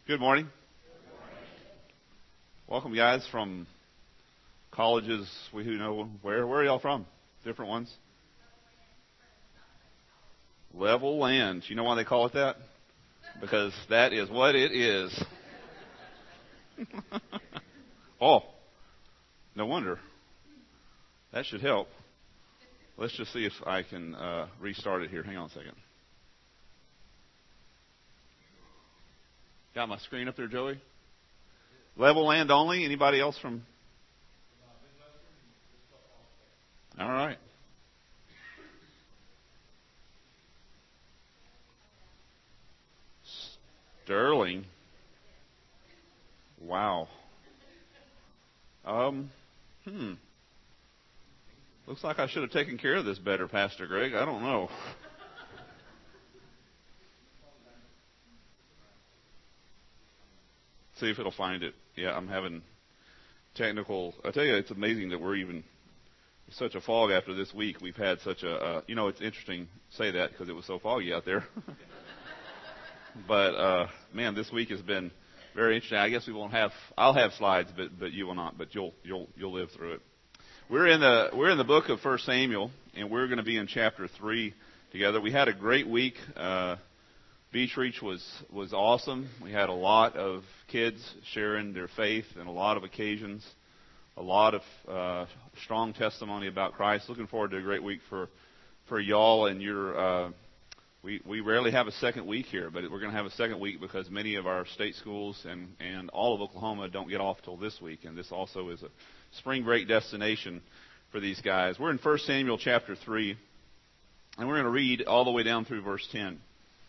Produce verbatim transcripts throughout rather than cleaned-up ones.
Good morning. Welcome, guys, from colleges. We who know where. Where are y'all from? Different ones. Level Land. You know why they call it that? Because that is what it is. Oh, no wonder. That should help. Let's just see if I can uh, restart it here. Hang on a second. Got my screen up there, Joey? Level Land only? Anybody else from? All right. Sterling. Wow. Um, hmm. Looks like I should have taken care of this better, Pastor Greg. I don't know. See if it'll find it. Yeah, I'm having technical. I tell you, it's amazing that we're even such a fog after this week. We've had such a, uh, you know, it's interesting to say that because it was so foggy out there. But uh, man, this week has been very interesting. I guess we won't have. I'll have slides, but but you will not. But you'll you'll you'll live through it. We're in the we're in the book of First Samuel, and we're going to be in chapter three together. We had a great week. Uh, Beach Reach was was awesome. We had a lot of kids sharing their faith in a lot of occasions, a lot of uh, strong testimony about Christ. Looking forward to a great week for for y'all and your. Uh, we we rarely have a second week here, but we're going to have a second week because many of our state schools and and all of Oklahoma don't get off till this week, and this also is a spring break destination for these guys. We're in First Samuel chapter three, and we're going to read all the way down through verse ten.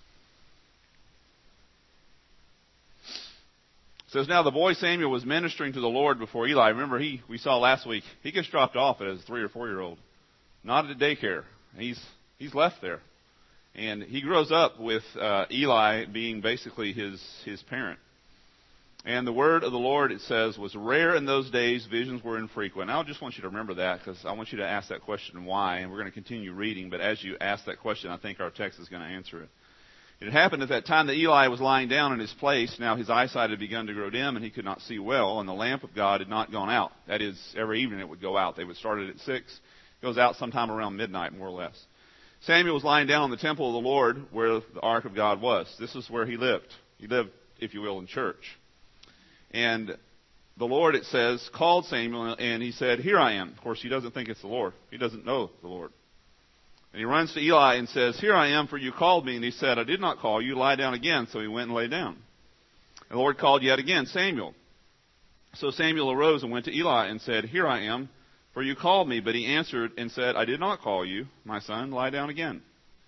It says, now the boy Samuel was ministering to the Lord before Eli. Remember, he we saw last week, he gets dropped off as a three or four-year-old. Not at a daycare. He's he's left there. And he grows up with uh, Eli being basically his, his parent. And the word of the Lord, it says, was rare in those days. Visions were infrequent. I just want you to remember that because I want you to ask that question why. And we're going to continue reading. But as you ask that question, I think our text is going to answer it. It happened at that time that Eli was lying down in his place. Now his eyesight had begun to grow dim, and he could not see well, and the lamp of God had not gone out. That is, every evening it would go out. They would start it at six. It goes out sometime around midnight, more or less. Samuel was lying down in the temple of the Lord where the ark of God was. This is where he lived. He lived, if you will, in church. And the Lord, it says, called Samuel, and he said, here I am. Of course, he doesn't think it's the Lord. He doesn't know the Lord. And he runs to Eli and says, here I am, for you called me. And he said, I did not call you. Lie down again. So he went and lay down. And the Lord called yet again, Samuel. So Samuel arose and went to Eli and said, here I am, for you called me. But he answered and said, I did not call you, my son. Lie down again.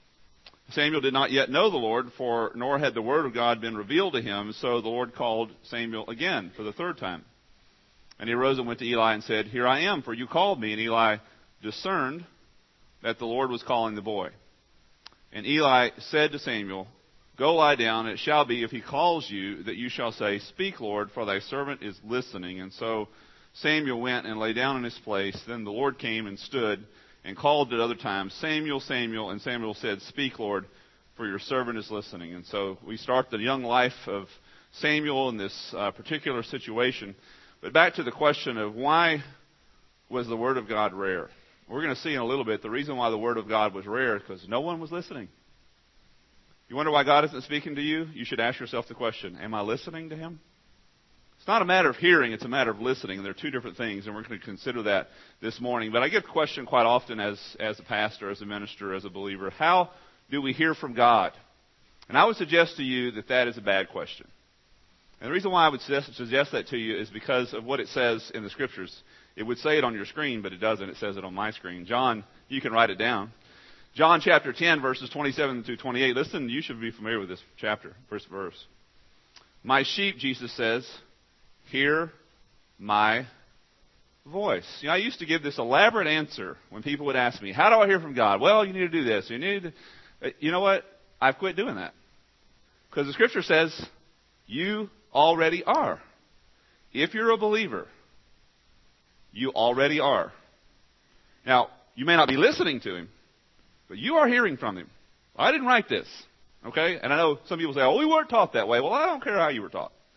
Samuel did not yet know the Lord, for nor had the word of God been revealed to him. So the Lord called Samuel again for the third time. And he arose and went to Eli and said, here I am, for you called me. And Eli discerned that the Lord was calling the boy. And Eli said to Samuel, go lie down, and it shall be, if he calls you, that you shall say, speak, Lord, for thy servant is listening. And so Samuel went and lay down in his place. Then the Lord came and stood and called at other times, Samuel, Samuel. And Samuel said, speak, Lord, for your servant is listening. And so we start the young life of Samuel in this uh, particular situation. But back to the question of why was the word of God rare? We're going to see in a little bit the reason why the word of God was rare is because no one was listening. You wonder why God isn't speaking to you? You should ask yourself the question, am I listening to him? It's not a matter of hearing, it's a matter of listening. And they're two different things, and we're going to consider that this morning. But I get the question quite often as, as a pastor, as a minister, as a believer, how do we hear from God? And I would suggest to you that that is a bad question. And the reason why I would suggest, suggest that to you is because of what it says in the Scriptures. It would say it on your screen, but it doesn't. It says it on my screen. John, you can write it down. John chapter ten, verses twenty-seven through twenty-eight. Listen, you should be familiar with this chapter, first verse. My sheep, Jesus says, hear my voice. You know, I used to give this elaborate answer when people would ask me, how do I hear from God? Well, you need to do this. You need to... You know what? I've quit doing that. Because the Scripture says, you already are. If you're a believer, you already are. Now, you may not be listening to him, but you are hearing from him. I didn't write this, okay? And I know some people say, oh, we weren't taught that way. Well, I don't care how you were taught.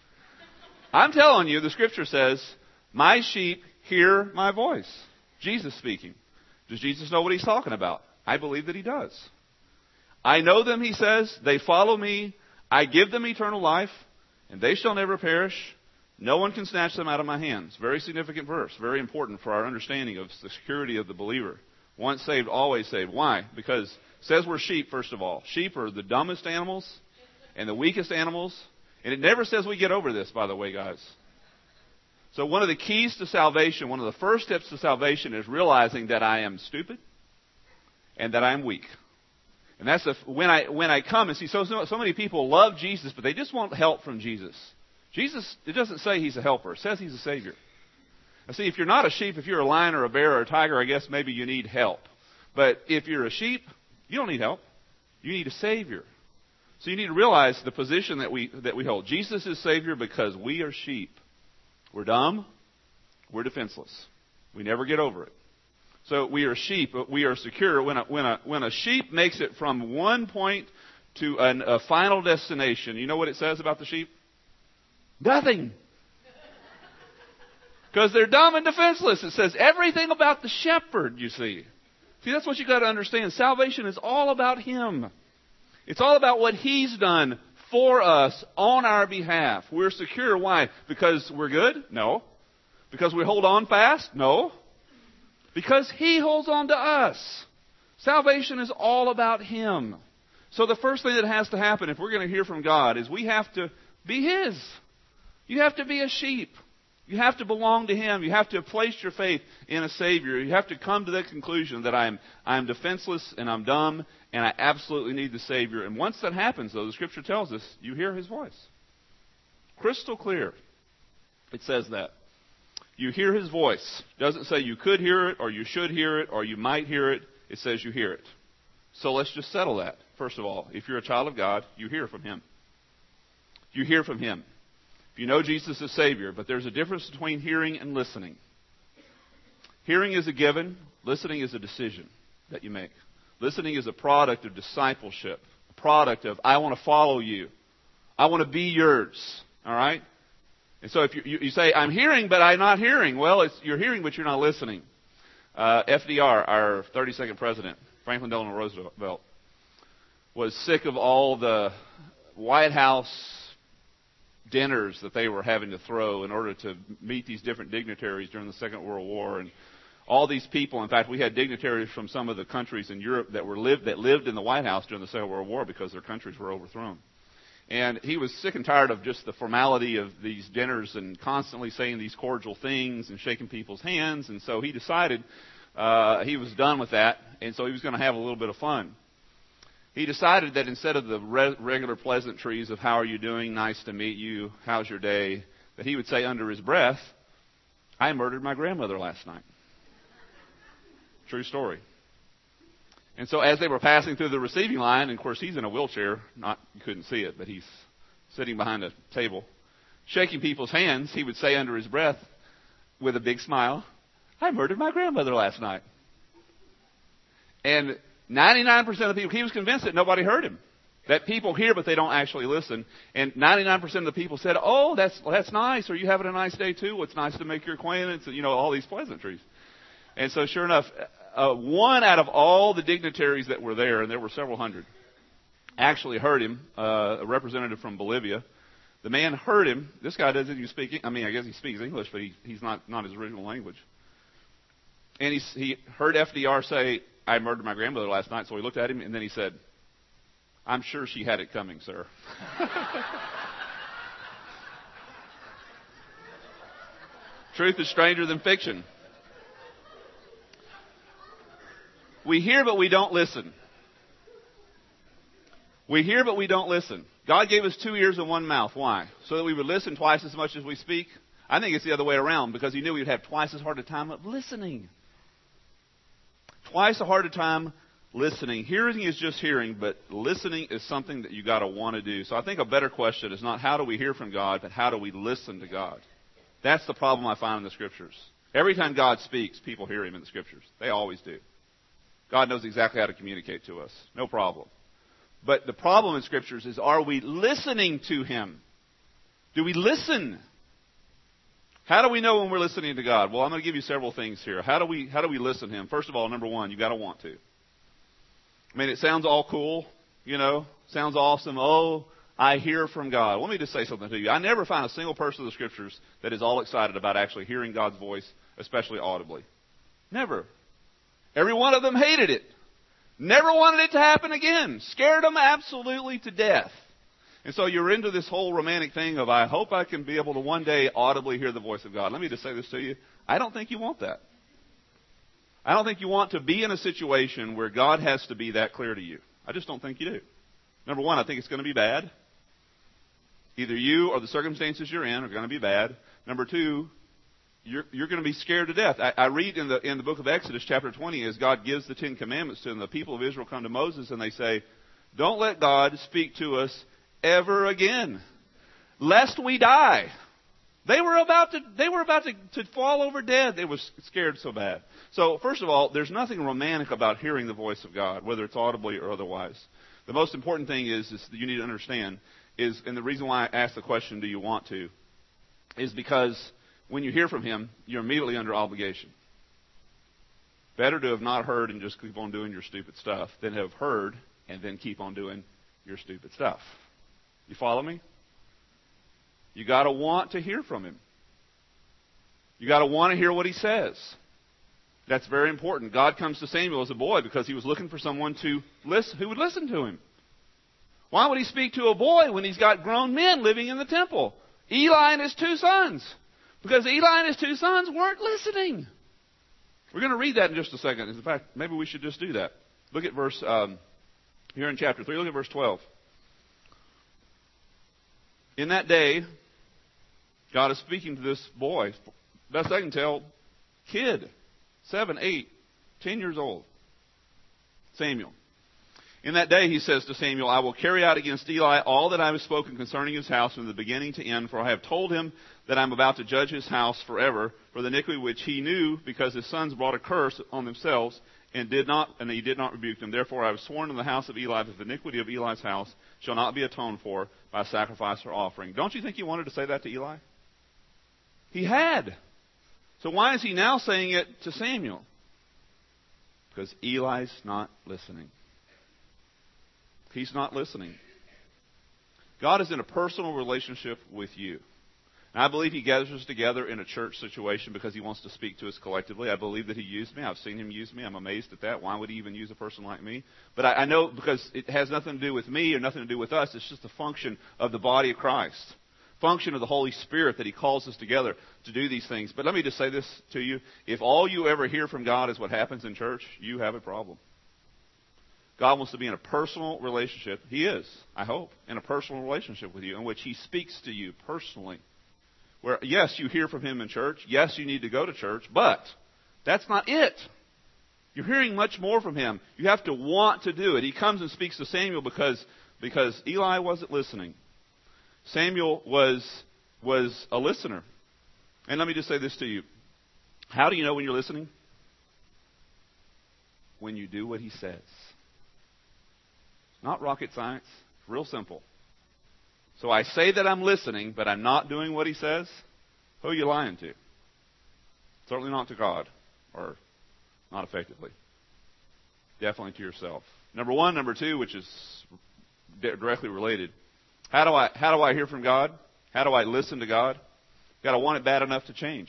I'm telling you, the Scripture says, my sheep hear my voice. Jesus speaking. Does Jesus know what he's talking about? I believe that he does. I know them, he says. They follow me. I give them eternal life, and they shall never perish. No one can snatch them out of my hands. Very significant verse. Very important for our understanding of the security of the believer. Once saved, always saved. Why? Because it says we're sheep, first of all. Sheep are the dumbest animals and the weakest animals. And it never says we get over this, by the way, guys. So one of the keys to salvation, one of the first steps to salvation is realizing that I am stupid and that I am weak. And that's the, when I when I come and see, so, so so many people love Jesus, but they just want help from Jesus. Jesus, it doesn't say he's a helper. It says he's a Savior. Now see, if you're not a sheep, if you're a lion or a bear or a tiger, I guess maybe you need help. But if you're a sheep, you don't need help. You need a Savior. So you need to realize the position that we that we hold. Jesus is Savior because we are sheep. We're dumb. We're defenseless. We never get over it. So we are sheep, but we are secure. When a, when a, when a sheep makes it from one point to an, a final destination, you know what it says about the sheep? Nothing. Because they're dumb and defenseless. It says everything about the shepherd, you see. See, that's what you got to understand. Salvation is all about him. It's all about what he's done for us on our behalf. We're secure. Why? Because we're good? No. Because we hold on fast? No. Because he holds on to us. Salvation is all about him. So the first thing that has to happen if we're going to hear from God is we have to be his. You have to be a sheep. You have to belong to him. You have to place your faith in a Savior. You have to come to that conclusion that I'm I'm defenseless and I'm dumb and I absolutely need the Savior. And once that happens, though, the Scripture tells us you hear his voice. Crystal clear. It says that. You hear his voice. It doesn't say you could hear it or you should hear it or you might hear it. It says you hear it. So let's just settle that. First of all, if you're a child of God, you hear from him. You hear from him. If you know Jesus as Savior, but there's a difference between hearing and listening. Hearing is a given. Listening is a decision that you make. Listening is a product of discipleship. A product of, I want to follow you. I want to be yours. All right? And so if you, you, you say, I'm hearing, but I'm not hearing. Well, it's, you're hearing, but you're not listening. Uh, F D R, our thirty-second president, Franklin Delano Roosevelt, was sick of all the White House dinners that they were having to throw in order to meet these different dignitaries during the Second World War. And all these people, in fact, we had dignitaries from some of the countries in Europe that were lived that lived in the White House during the Second World War because their countries were overthrown. And he was sick and tired of just the formality of these dinners and constantly saying these cordial things and shaking people's hands. And so he decided uh, he was done with that, and so he was going to have a little bit of fun. He decided that instead of the re- regular pleasantries of how are you doing, nice to meet you, how's your day, that he would say under his breath, I murdered my grandmother last night. True story. And so as they were passing through the receiving line, and of course he's in a wheelchair, not you couldn't see it, but he's sitting behind a table, shaking people's hands, he would say under his breath with a big smile, I murdered my grandmother last night. And ninety-nine percent of the people, he was convinced that nobody heard him. That people hear, but they don't actually listen. And ninety-nine percent of the people said, oh, that's that's nice. Are you having a nice day too? Well, it's nice to make your acquaintance. You know, all these pleasantries. And so sure enough, uh, one out of all the dignitaries that were there, and there were several hundred, actually heard him, uh, a representative from Bolivia. The man heard him. This guy doesn't even speak, I mean, I guess he speaks English, but he, he's not, not his original language. And he, he heard F D R say, I murdered my grandmother last night. So he looked at him, and then he said, I'm sure she had it coming, sir. Truth is stranger than fiction. We hear, but we don't listen. We hear, but we don't listen. God gave us two ears and one mouth. Why? So that we would listen twice as much as we speak? I think it's the other way around, because he knew we would have twice as hard a time of listening. Twice as hard a time listening. Hearing is just hearing, but listening is something that you got to want to do. So I think a better question is not how do we hear from God, but how do we listen to God? That's the problem I find in the Scriptures. Every time God speaks, people hear him in the Scriptures. They always do. God knows exactly how to communicate to us. No problem. But the problem in Scriptures is, are we listening to him? Do we listen? How do we know when we're listening to God? Well, I'm going to give you several things here. How do we how do we listen to Him? First of all, number one, you've got to want to. I mean, it sounds all cool, you know, sounds awesome. Oh, I hear from God. Let me just say something to you. I never find a single person in the Scriptures that is all excited about actually hearing God's voice, especially audibly. Never. Every one of them hated it. Never wanted it to happen again. Scared them absolutely to death. And so you're into this whole romantic thing of, I hope I can be able to one day audibly hear the voice of God. Let me just say this to you. I don't think you want that. I don't think you want to be in a situation where God has to be that clear to you. I just don't think you do. Number one, I think it's going to be bad. Either you or the circumstances you're in are going to be bad. Number two, you're, you're going to be scared to death. I, I read in the in the book of Exodus, chapter twenty, as God gives the Ten Commandments to them, the people of Israel come to Moses and they say, don't let God speak to us ever again, lest we die. They were about to they were about to, to fall over dead. They were scared so bad. So first of all, there's nothing romantic about hearing the voice of God, whether it's audibly or otherwise. The most important thing is, is that you need to understand is, and the reason why I asked the question, do you want to, is because when you hear from Him, you're immediately under obligation. Better to have not heard and just keep on doing your stupid stuff than have heard and then keep on doing your stupid stuff. You follow me? You got to want to hear from Him. You got to want to hear what He says. That's very important. God comes to Samuel as a boy because He was looking for someone to listen, who would listen to Him. Why would He speak to a boy when He's got grown men living in the temple? Eli and his two sons. Because Eli and his two sons weren't listening. We're going to read that in just a second. In fact, maybe we should just do that. Look at verse, um, here in chapter three, look at verse twelve. In that day, God is speaking to this boy, best I can tell, kid, seven, eight, ten years old, Samuel. In that day, He says to Samuel, I will carry out against Eli all that I have spoken concerning his house from the beginning to end, for I have told him that I am about to judge his house forever for the iniquity which he knew, because his sons brought a curse on themselves and did not, and he did not rebuke them. Therefore I have sworn in the house of Eli that the iniquity of Eli's house shall not be atoned for by sacrifice or offering. Don't you think He wanted to say that to Eli? He had. So why is He now saying it to Samuel? Because Eli's not listening. He's not listening. God is in a personal relationship with you. And I believe He gathers us together in a church situation because He wants to speak to us collectively. I believe that He used me. I've seen Him use me. I'm amazed at that. Why would He even use a person like me? But I, I know because it has nothing to do with me or nothing to do with us. It's just a function of the body of Christ. Function of the Holy Spirit that He calls us together to do these things. But let me just say this to you. If all you ever hear from God is what happens in church, you have a problem. God wants to be in a personal relationship. He is, I hope, in a personal relationship with you in which He speaks to you personally. Where, yes, you hear from Him in church. Yes, you need to go to church. But that's not it. You're hearing much more from Him. You have to want to do it. He comes and speaks to Samuel because, because Eli wasn't listening. Samuel was, was a listener. And let me just say this to you. How do you know when you're listening? When you do what He says. Not rocket science. Real simple. So I say that I'm listening, but I'm not doing what He says. Who are you lying to? Certainly not to God, or not effectively. Definitely to yourself. Number one. Number two, which is directly related. How do I how do I hear from God? How do I listen to God? Got to want it bad enough to change.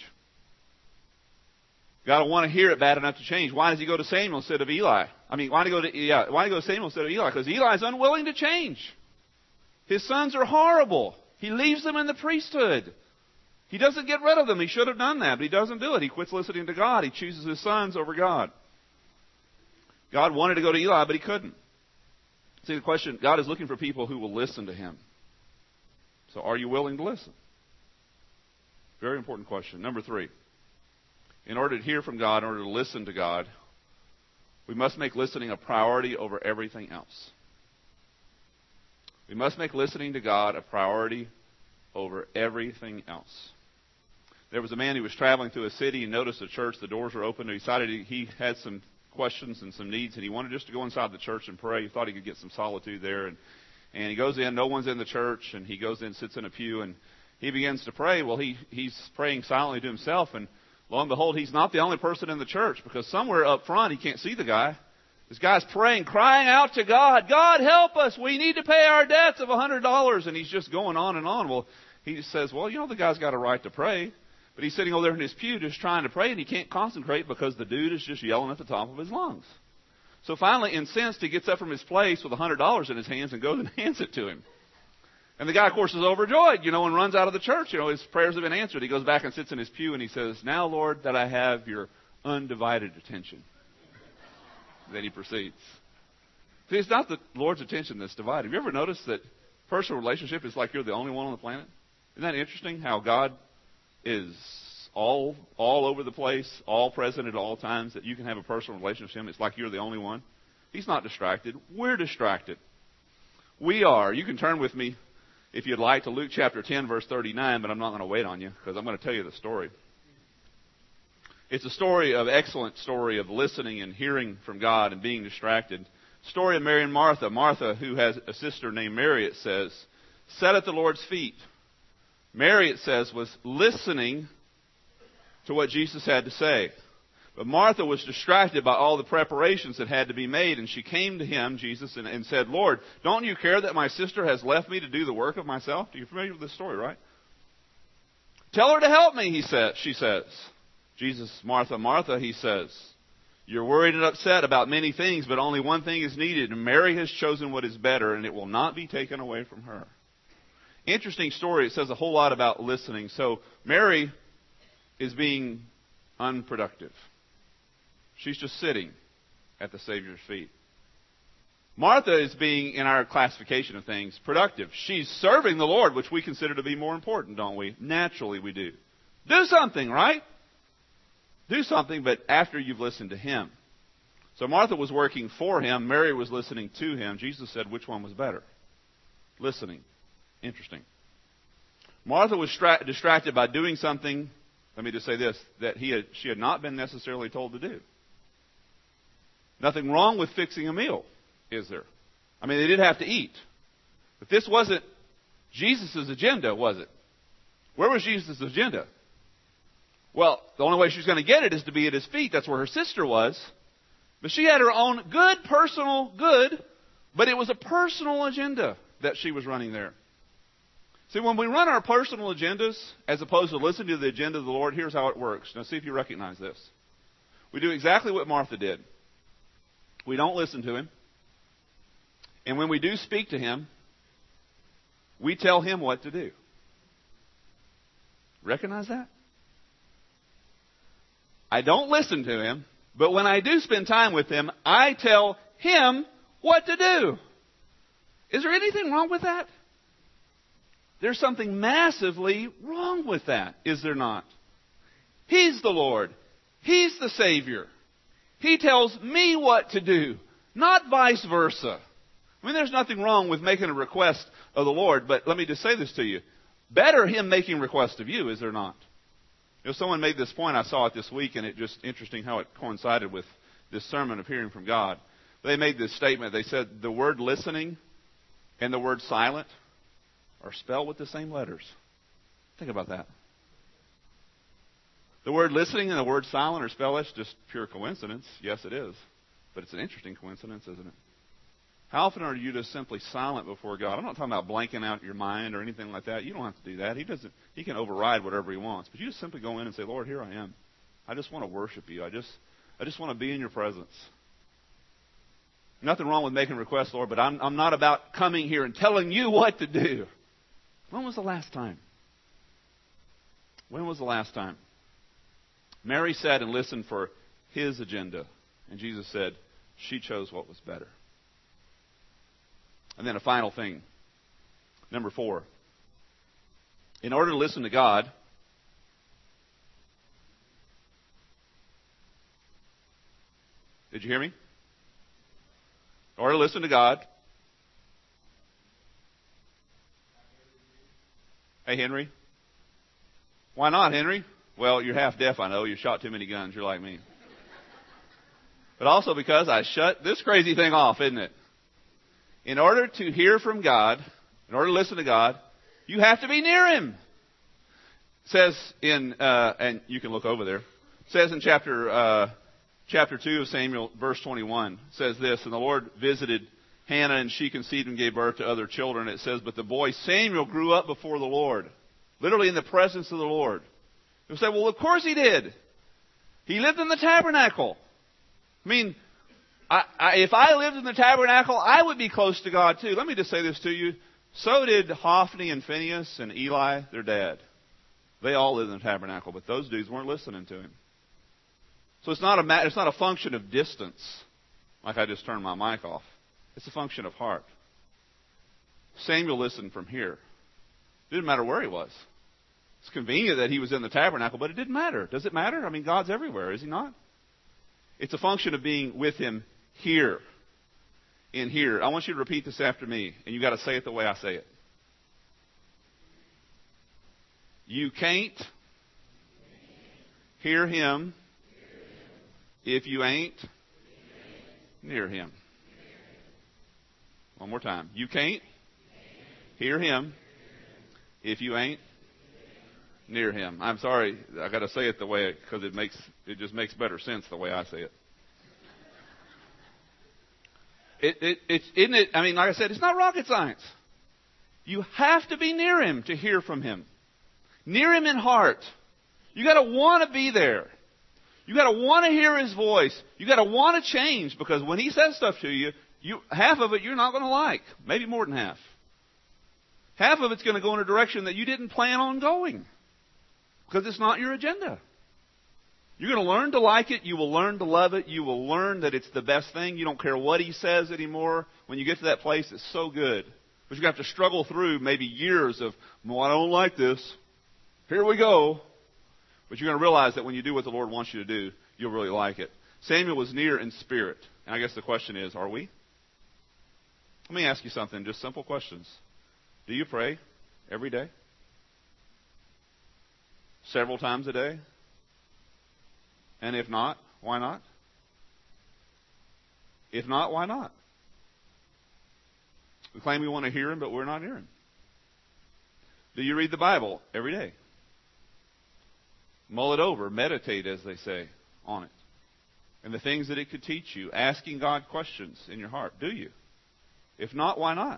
Got to want to hear it bad enough to change. Why does He go to Samuel instead of Eli? I mean, why do he go to yeah, why do he go to Samuel instead of Eli? Because Eli is unwilling to change. His sons are horrible. He leaves them in the priesthood. He doesn't get rid of them. He should have done that, but he doesn't do it. He quits listening to God. He chooses his sons over God. God wanted to go to Eli, but He couldn't. See, the question, God is looking for people who will listen to Him. So are you willing to listen? Very important question. Number three. In order to hear from God, in order to listen to God, we must make listening a priority over everything else. We must make listening to God a priority over everything else. There was a man who was traveling through a city and noticed a church, the doors were open, and he decided he, he had some questions and some needs, and he wanted just to go inside the church and pray. He thought he could get some solitude there. And, and he goes in, no one's in the church, and he goes in, sits in a pew, and he begins to pray. Well, he, he's praying silently to himself, and lo and behold, he's not the only person in the church, because somewhere up front, he can't see the guy. This guy's praying, crying out to God, God, help us. We need to pay our debts of one hundred dollars. And he's just going on and on. Well, he says, well, you know, the guy's got a right to pray. But he's sitting over there in his pew just trying to pray, and he can't concentrate because the dude is just yelling at the top of his lungs. So finally, incensed, he gets up from his place with one hundred dollars in his hands and goes and hands it to him. And the guy, of course, is overjoyed, you know, and runs out of the church. You know, his prayers have been answered. He goes back and sits in his pew, and he says, now, Lord, that I have your undivided attention. Then he proceeds. See, it's not the Lord's attention that's divided. Have you ever noticed that personal relationship is like you're the only one on the planet? Isn't that interesting how God is all all over the place, all present at all times, that you can have a personal relationship with Him? It's like you're the only one. He's not distracted. We're distracted. We are. You can turn with me, if you'd like, to Luke chapter ten, verse thirty-nine, but I'm not going to wait on you because I'm going to tell you the story. It's a story of excellent story of listening and hearing from God and being distracted. Story of Mary and Martha. Martha, who has a sister named Mary, it says, sat at the Lord's feet. Mary, it says, was listening to what Jesus had to say. But Martha was distracted by all the preparations that had to be made, and she came to him, Jesus, and, and said, Lord, don't you care that my sister has left me to do the work of myself? You're familiar with this story, right? Tell her to help me, he said, she says. Jesus, Martha, Martha, he says, you're worried and upset about many things, but only one thing is needed, and Mary has chosen what is better, and it will not be taken away from her. Interesting story. It says a whole lot about listening. So Mary is being unproductive. She's just sitting at the Savior's feet. Martha is being, in our classification of things, productive. She's serving the Lord, which we consider to be more important, don't we? Naturally we do. Do something, right? Do something, but after you've listened to Him. So Martha was working for Him. Mary was listening to Him. Jesus said which one was better? Listening. Interesting. Martha was stra- distracted by doing something, let me just say this, that he had, she had not been necessarily told to do. Nothing wrong with fixing a meal, is there? I mean, they did have to eat. But this wasn't Jesus' agenda, was it? Where was Jesus' agenda? Well, the only way she's going to get it is to be at His feet. That's where her sister was. But she had her own good, personal good, but it was a personal agenda that she was running there. See, when we run our personal agendas, as opposed to listening to the agenda of the Lord, here's how it works. Now, see if you recognize this. We do exactly what Martha did. We don't listen to Him. And when we do speak to Him, we tell Him what to do. Recognize that? I don't listen to Him, but when I do spend time with Him, I tell Him what to do. Is there anything wrong with that? There's something massively wrong with that, is there not? He's the Lord. He's the Savior. He tells me what to do, not vice versa. I mean, there's nothing wrong with making a request of the Lord, but let me just say this to you. Better Him making request of you, is there not? You know, someone made this point, I saw it this week, and it just interesting how it coincided with this sermon of hearing from God. They made this statement. They said the word listening and the word silent are spelled with the same letters. Think about that. The word listening and the word silent are spelled. That's just pure coincidence. Yes, it is. But it's an interesting coincidence, isn't it? How often are you just simply silent before God? I'm not talking about blanking out your mind or anything like that. You don't have to do that. He doesn't. He can override whatever He wants. But you just simply go in and say, Lord, here I am. I just want to worship You. I just, I just want to be in Your presence. Nothing wrong with making requests, Lord, but I'm, I'm not about coming here and telling You what to do. When was the last time? When was the last time? Mary sat and listened for His agenda. And Jesus said, she chose what was better. And then a final thing. Number four. In order to listen to God, did you hear me? In order to listen to God. Hey, Henry. Why not, Henry? Well, you're half deaf, I know. You shot too many guns. You're like me. But also because I shut this crazy thing off, isn't it? In order to hear from God, in order to listen to God, you have to be near Him. It says in, uh, and you can look over there, it says in chapter, uh, chapter two of Samuel, verse twenty-one, it says this, and the Lord visited Hannah, and she conceived and gave birth to other children. It says, but the boy Samuel grew up before the Lord, literally in the presence of the Lord. You'll say, well, of course he did. He lived in the tabernacle. I mean, I, I, if I lived in the tabernacle, I would be close to God too. Let me just say this to you. So did Hophni and Phinehas and Eli, their dad. They all lived in the tabernacle, but those dudes weren't listening to him. So it's not a it's not a function of distance, like I just turned my mic off. It's a function of heart. Samuel listened from here. It didn't matter where he was. It's convenient that he was in the tabernacle, but it didn't matter. Does it matter? I mean, God's everywhere, is he not? It's a function of being with him here. In here. I want you to repeat this after me, and you've got to say it the way I say it. You can't hear him if you ain't near him. One more time. You can't hear him if you ain't near him. I'm sorry, I got to say it the way it, because it makes it just makes better sense the way I say it. It, it, it's, isn't it? I mean, like I said, it's not rocket science. You have to be near him to hear from him. Near him in heart. You got to want to be there. You got to want to hear his voice. You got to want to change, because when he says stuff to you, you half of it you're not going to like. Maybe more than half. Half of it's going to go in a direction that you didn't plan on going, because it's not your agenda. You're going to learn to like it. You will learn to love it. You will learn that it's the best thing. You don't care what he says anymore. When you get to that place, it's so good. But you're going to have to struggle through maybe years of, well, I don't like this. Here we go. But you're going to realize that when you do what the Lord wants you to do, you'll really like it. Samuel was near in spirit. And I guess the question is, are we? Let me ask you something, just simple questions. Do you pray every day? Several times a day? And if not, why not? If not, why not? We claim we want to hear him, but we're not hearing him. Do you read the Bible every day? Mull it over, meditate, as they say, on it. And the things that it could teach you, asking God questions in your heart. Do you? If not, why not?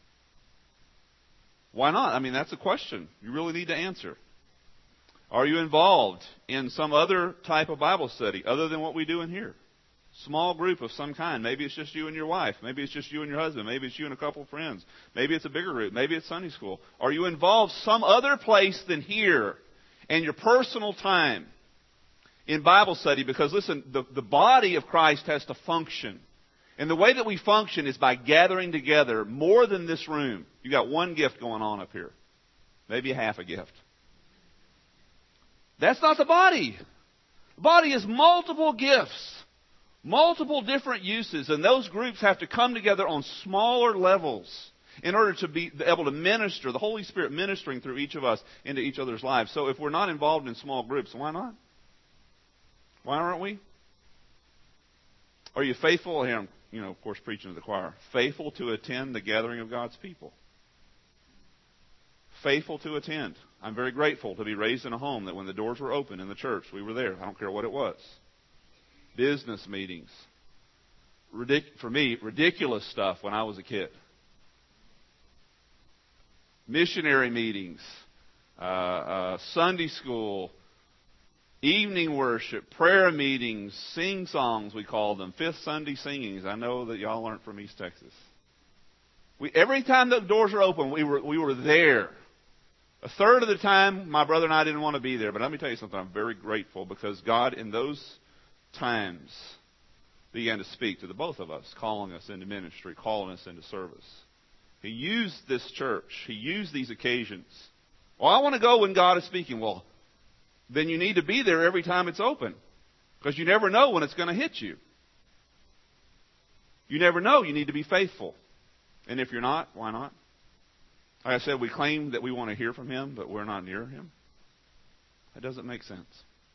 Why not? I mean, that's a question you really need to answer. Are you involved in some other type of Bible study other than what we do in here? Small group of some kind. Maybe it's just you and your wife. Maybe it's just you and your husband. Maybe it's you and a couple of friends. Maybe it's a bigger group. Maybe it's Sunday school. Are you involved some other place than here and your personal time in Bible study? Because listen, the, the body of Christ has to function. And the way that we function is by gathering together more than this room. You got one gift going on up here. Maybe half a gift. That's not the body. The body is multiple gifts. Multiple different uses. And those groups have to come together on smaller levels in order to be able to minister, the Holy Spirit ministering through each of us into each other's lives. So if we're not involved in small groups, why not? Why aren't we? Are you faithful? Here I'm, you know, of course, preaching to the choir. Faithful to attend the gathering of God's people. Faithful to attend. I'm very grateful to be raised in a home that when the doors were open in the church, we were there. I don't care what it was. Business meetings. Ridic- for me, ridiculous stuff when I was a kid. Missionary meetings. Uh, uh, Sunday school. Evening worship. Prayer meetings. Sing songs, we call them. Fifth Sunday singings. I know that y'all learned from East Texas. We, every time the doors were open, we were we were there. A third of the time, my brother and I didn't want to be there. But let me tell you something. I'm very grateful because God, in those times, began to speak to the both of us, calling us into ministry, calling us into service. He used this church. He used these occasions. Well, I want to go when God is speaking. Well, then you need to be there every time it's open, because you never know when it's going to hit you. You never know. You need to be faithful. And if you're not, why not? Like I said, we claim that we want to hear from him, but we're not near him. That doesn't make sense.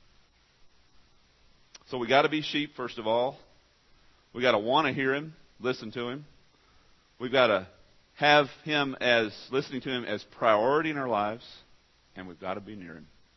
So we got to be sheep, first of all. We got to want to hear him, listen to him. We've got to have him as, listening to him as priority in our lives, and we've got to be near him.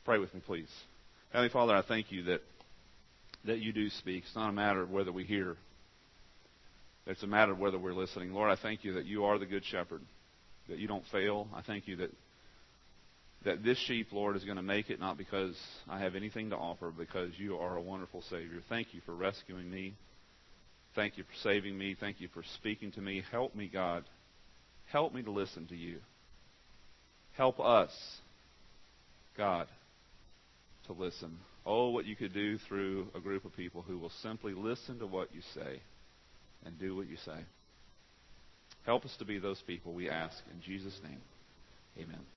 Pray with me, please. Heavenly Father, I thank you that, that you do speak. It's not a matter of whether we hear. It's a matter of whether we're listening. Lord, I thank you that you are the good shepherd, that you don't fail. I thank you that that this sheep, Lord, is going to make it not because I have anything to offer, because you are a wonderful Savior. Thank you for rescuing me. Thank you for saving me. Thank you for speaking to me. Help me, God. Help me to listen to you. Help us, God, to listen. Oh, what you could do through a group of people who will simply listen to what you say and do what you say. Help us to be those people, we ask. In Jesus' name, amen.